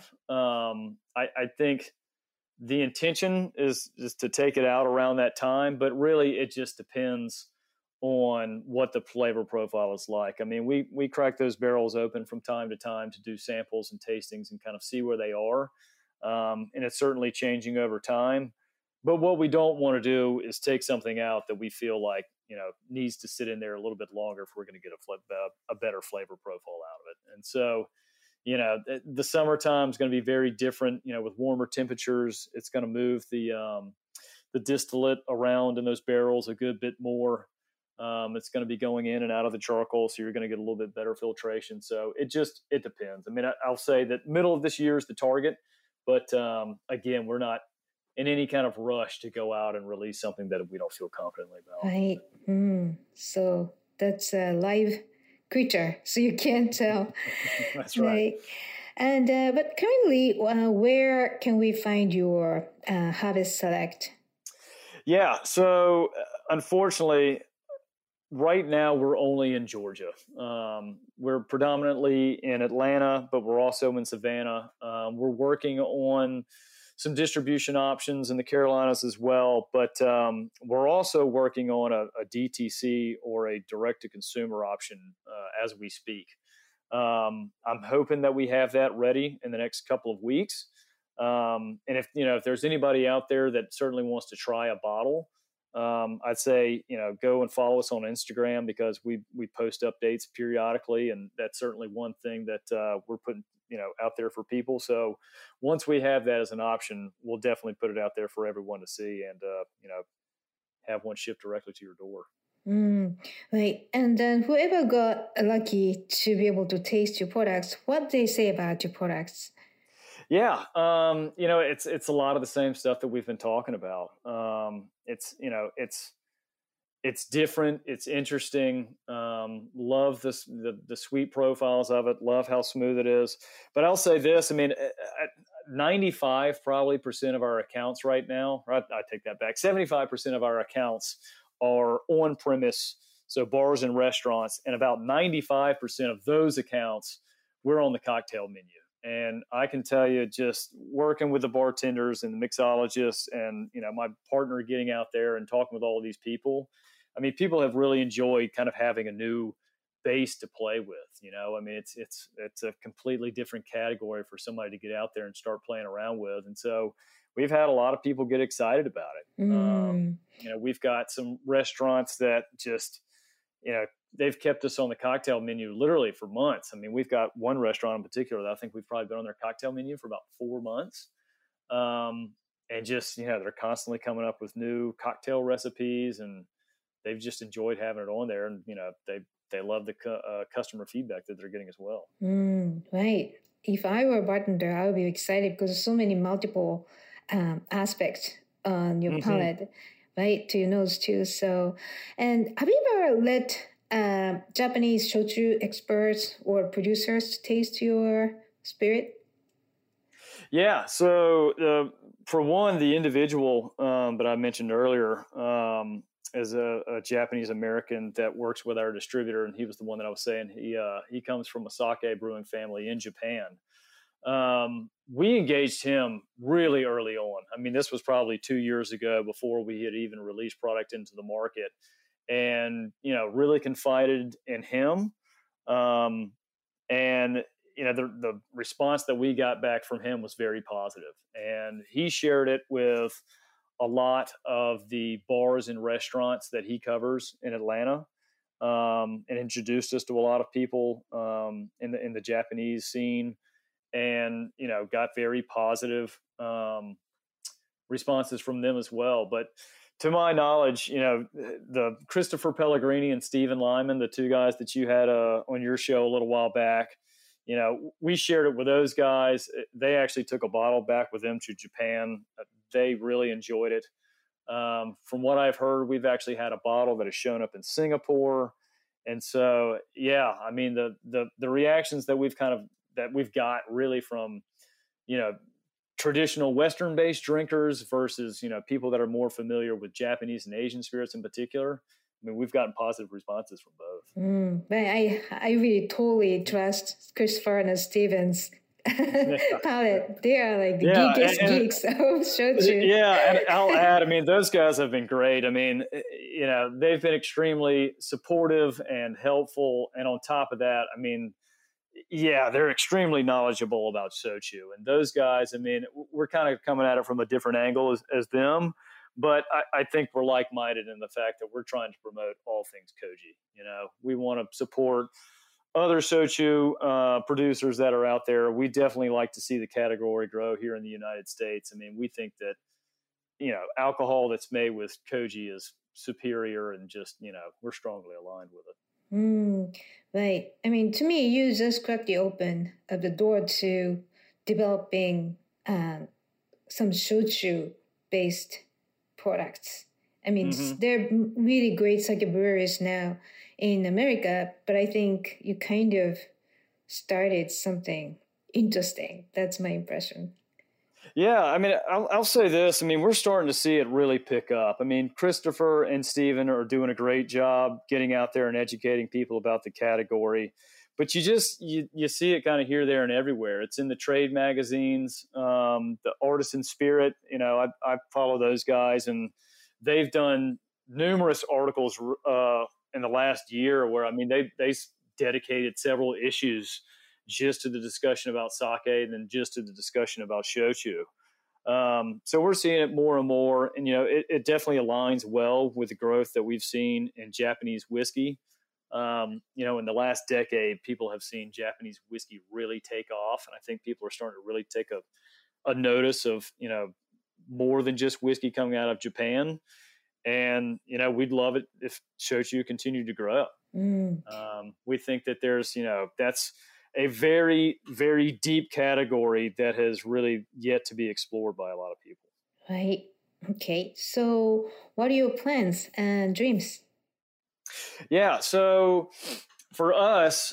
I think the intention is to take it out around that time, but really it just depends on what the flavor profile is like. I mean, we crack those barrels open from time to time to do samples and tastings and kind of see where they are. And it's certainly changing over time. But what we don't want to do is take something out that we feel like, needs to sit in there a little bit longer if we're going to get a better flavor profile out of it. And so, the summertime is going to be very different, with warmer temperatures. It's going to move the distillate around in those barrels a good bit more. It's going to be going in and out of the charcoal, so you're going to get a little bit better filtration. So it depends. I mean, I'll say that middle of this year is the target, but again, we're not in any kind of rush to go out and release something that we don't feel confidently about. Right. So that's a live creature, so you can't tell. That's right. And but currently, where can we find your Harvest Select? Yeah, so unfortunately, right now we're only in Georgia. We're predominantly in Atlanta, but we're also in Savannah. We're working on some distribution options in the Carolinas as well, but we're also working on a DTC or a direct-to-consumer option as we speak. I'm hoping that we have that ready in the next couple of weeks. And if there's anybody out there that certainly wants to try a bottle, I'd say go and follow us on Instagram, because we post updates periodically, and that's certainly one thing that we're putting out there for people. So once we have that as an option, we'll definitely put it out there for everyone to see, and have one shipped directly to your door. Right. And then whoever got lucky to be able to taste your products, what they say about your products? Yeah, it's a lot of the same stuff that we've been talking about. It's different. It's interesting. Love the sweet profiles of it. Love how smooth it is. But I'll say this. I mean, 95% probably of our accounts right now, I take that back. 75% of our accounts are on premise, so bars and restaurants, and about 95% of those accounts, we're on the cocktail menu. And I can tell you, just working with the bartenders and the mixologists and, my partner getting out there and talking with all of these people, I mean, people have really enjoyed kind of having a new base to play with. I mean, it's a completely different category for somebody to get out there and start playing around with. And so we've had a lot of people get excited about it. We've got some restaurants that just, they've kept us on the cocktail menu literally for months. I mean, we've got one restaurant in particular that I think we've probably been on their cocktail menu for about 4 months. And just, they're constantly coming up with new cocktail recipes, and they've just enjoyed having it on there. And, they love the customer feedback that they're getting as well. Right. If I were a bartender, I would be excited because there's so many multiple aspects on your palate, right, to your nose too. So, and have you ever let Japanese shochu experts or producers to taste your spirit? Yeah. So for one, the individual that I mentioned earlier is a Japanese American that works with our distributor, and he was the one that I was saying he comes from a sake brewing family in Japan. We engaged him really early on. I mean, this was probably 2 years ago, before we had even released product into the market, and really confided in him. And the response that we got back from him was very positive, and he shared it with a lot of the bars and restaurants that he covers in Atlanta, and introduced us to a lot of people in the Japanese scene, and got very positive responses from them as well. But to my knowledge, the Christopher Pellegrini and Stephen Lyman, the two guys that you had on your show a little while back, we shared it with those guys. They actually took a bottle back with them to Japan. They really enjoyed it. From what I've heard, we've actually had a bottle that has shown up in Singapore. And so, yeah, I mean, the reactions that we've got really from, traditional Western-based drinkers versus, people that are more familiar with Japanese and Asian spirits in particular. I mean, we've gotten positive responses from both. But I really totally trust Christopher and Steven's palate. They are like the geekiest geeks of shochu. Yeah, and I'll add, I mean, those guys have been great. I mean, they've been extremely supportive and helpful. And on top of that, I mean, yeah, they're extremely knowledgeable about shochu. And those guys, I mean, we're kind of coming at it from a different angle as them. But I think we're like-minded in the fact that we're trying to promote all things koji. We want to support other shochu producers that are out there. We definitely like to see the category grow here in the United States. I mean, we think that, alcohol that's made with koji is superior, and just, we're strongly aligned with it. Right. I mean, to me, you just cracked the open of the door to developing some shochu-based products. I mean, they're really great sake breweries now in America, but I think you kind of started something interesting. That's my impression. Yeah, I mean, I'll say this. I mean, we're starting to see it really pick up. I mean, Christopher and Stephen are doing a great job getting out there and educating people about the category. But you see it kind of here, there, and everywhere. It's in the trade magazines, the Artisan Spirit. I follow those guys, and they've done numerous articles in the last year where, I mean, they dedicated several issues just to the discussion about sake and then just to the discussion about shochu. So we're seeing it more and more, and, it definitely aligns well with the growth that we've seen in Japanese whiskey. In the last decade, people have seen Japanese whiskey really take off. And I think people are starting to really take a notice of, more than just whiskey coming out of Japan. And, we'd love it if shochu continued to grow. We think that there's, that's a very, very deep category that has really yet to be explored by a lot of people. Right. Okay. So what are your plans and dreams? Yeah. So for us,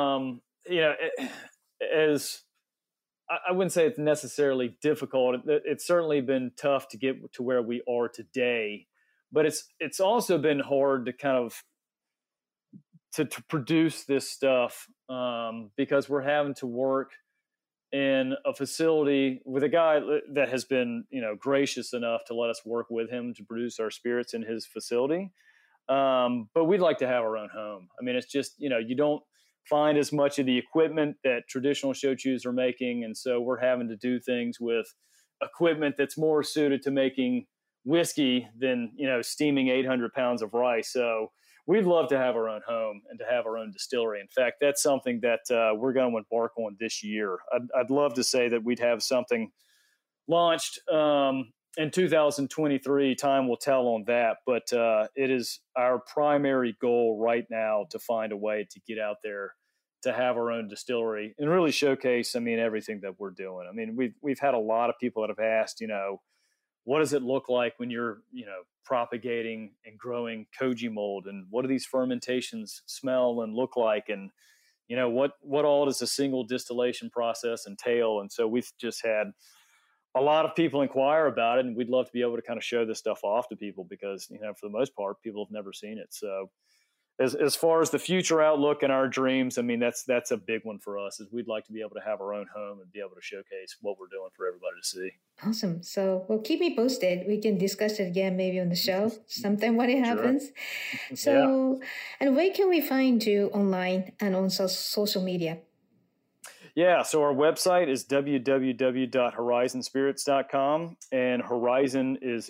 as I wouldn't say it's necessarily difficult. It's certainly been tough to get to where we are today, but it's also been hard to kind of to produce this stuff because we're having to work in a facility with a guy that has been, gracious enough to let us work with him to produce our spirits in his facility. But we'd like to have our own home. I mean, it's just, you don't find as much of the equipment that traditional shochus are making. And so we're having to do things with equipment that's more suited to making whiskey than, steaming 800 pounds of rice. So we'd love to have our own home and to have our own distillery. In fact, that's something that we're going to embark on this year. I'd love to say that we'd have something launched in 2023. Time will tell on that, but it is our primary goal right now to find a way to get out there, to have our own distillery and really showcase, everything that we're doing. We've had a lot of people that have asked, what does it look like when you're, propagating and growing koji mold, and what do these fermentations smell and look like? And, what all does a single distillation process entail? And so we've just had a lot of people inquire about it, and we'd love to be able to kind of show this stuff off to people because, for the most part, people have never seen it. So as far as the future outlook and our dreams, that's a big one for us, is we'd like to be able to have our own home and be able to showcase what we're doing for everybody to see. Awesome. So, well, keep me posted. We can discuss it again, maybe on the show sometime when it happens. Sure. So, yeah. And where can we find you online and on social media? Yeah, so our website is www.horizonspirits.com, and Horizon is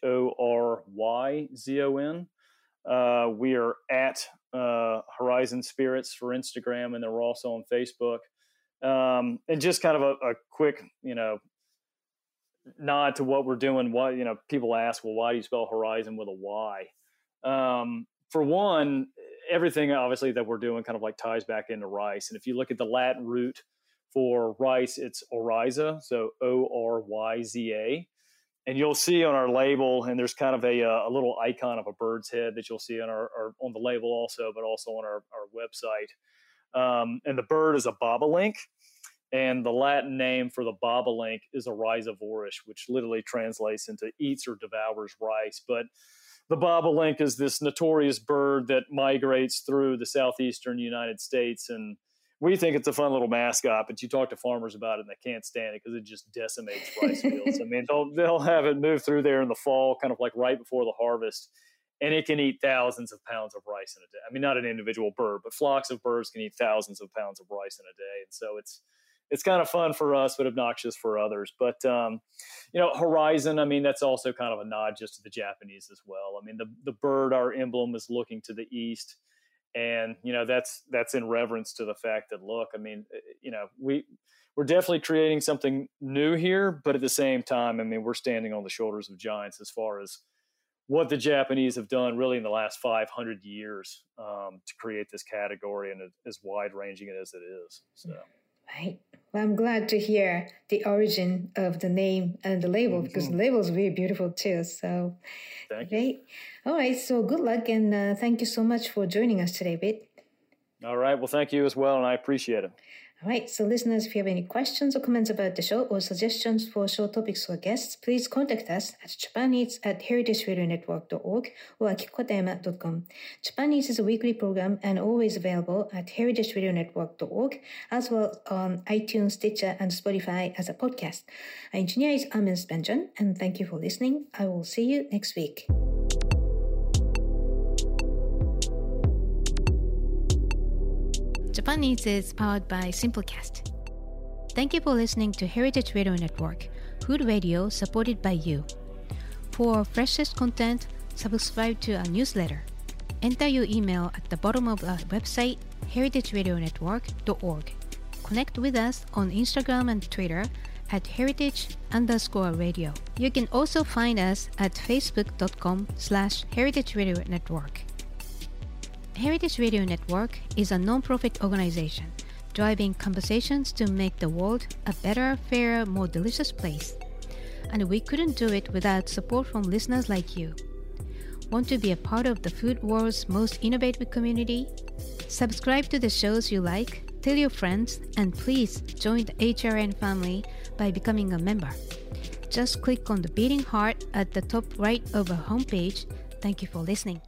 HORYZON. We are at Horizon Spirits for Instagram, and they're also on Facebook. And just kind of a quick, nod to what we're doing. Why, people ask, well, why do you spell horizon with a Y? For one, everything obviously that we're doing kind of like ties back into rice. And if you look at the Latin root for rice, it's oryza, so Oryza. And you'll see on our label, and there's kind of a little icon of a bird's head that you'll see on on the label also, but also on our website. And the bird is a bobolink. And the Latin name for the bobolink is Oryza voris, which literally translates into eats or devours rice. But the bobolink is this notorious bird that migrates through the southeastern United States. And we think it's a fun little mascot, but you talk to farmers about it and they can't stand it because it just decimates rice fields. I mean, they'll have it move through there in the fall, kind of like right before the harvest, and it can eat thousands of pounds of rice in a day. I mean, not an individual bird, but flocks of birds can eat thousands of pounds of rice in a day. And so it's kind of fun for us, but obnoxious for others. But, horizon, I mean, that's also kind of a nod just to the Japanese as well. I mean, the bird, our emblem, is looking to the east. And, that's in reverence to the fact that, look, I mean, we're definitely creating something new here. But at the same time, I mean, we're standing on the shoulders of giants as far as what the Japanese have done really in the last 500 years to create this category and as wide-ranging as it is. So. Right. Well, I'm glad to hear the origin of the name and the label, because the label is really beautiful too. So, great. All right. So good luck, and thank you so much for joining us today, Whit. All right. Well, thank you as well, and I appreciate it. All right. So listeners, if you have any questions or comments about the show or suggestions for show topics or guests, please contact us at japaneats@heritageradionetwork.org or akikotayama.com. Japan Eats is a weekly program and always available at heritageradionetwork.org, as well on iTunes, Stitcher, and Spotify as a podcast. Our engineer is Amin Spenjan, and thank you for listening. I will see you next week. Japan Eats is powered by Simplecast. Thank you for listening to Heritage Radio Network, food radio supported by you. For freshest content, subscribe to our newsletter. Enter your email at the bottom of our website, heritageradionetwork.org. Connect with us on Instagram and Twitter at heritage_radio. You can also find us at facebook.com/Heritage Radio Network. Heritage Radio Network is a non-profit organization driving conversations to make the world a better, fairer, more delicious place. And we couldn't do it without support from listeners like you. Want to be a part of the food world's most innovative community? Subscribe to the shows you like, tell your friends, and please join the HRN family by becoming a member. Just click on the beating heart at the top right of our homepage. Thank you for listening.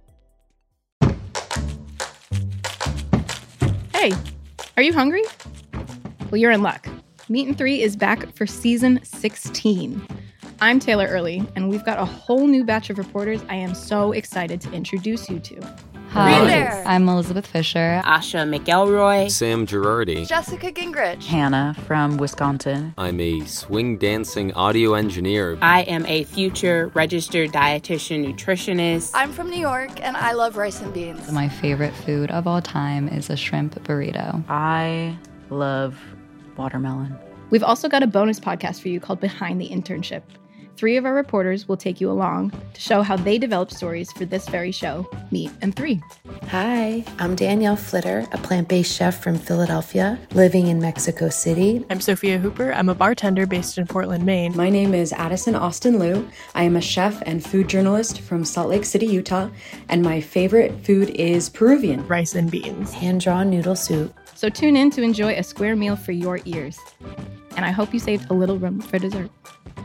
Hey, are you hungry? Well, you're in luck. Meat and 3 is back for season 16. I'm Taylor Early, and we've got a whole new batch of reporters I am so excited to introduce you to. Hi, I'm Elizabeth Fisher. Asha McElroy. Sam Girardi. Jessica Gingrich. Hannah from Wisconsin. I'm a swing dancing audio engineer. I am a future registered dietitian nutritionist. I'm from New York, and I love rice and beans. My favorite food of all time is a shrimp burrito. I love watermelon. We've also got a bonus podcast for you called Behind the Internship. 3 of our reporters will take you along to show how they develop stories for this very show, Meat and 3. Hi, I'm Danielle Flitter, a plant-based chef from Philadelphia, living in Mexico City. I'm Sophia Hooper. I'm a bartender based in Portland, Maine. My name is Addison Austin Liu. I am a chef and food journalist from Salt Lake City, Utah, and my favorite food is Peruvian. Rice and beans. Hand-drawn noodle soup. So tune in to enjoy a square meal for your ears. And I hope you saved a little room for dessert.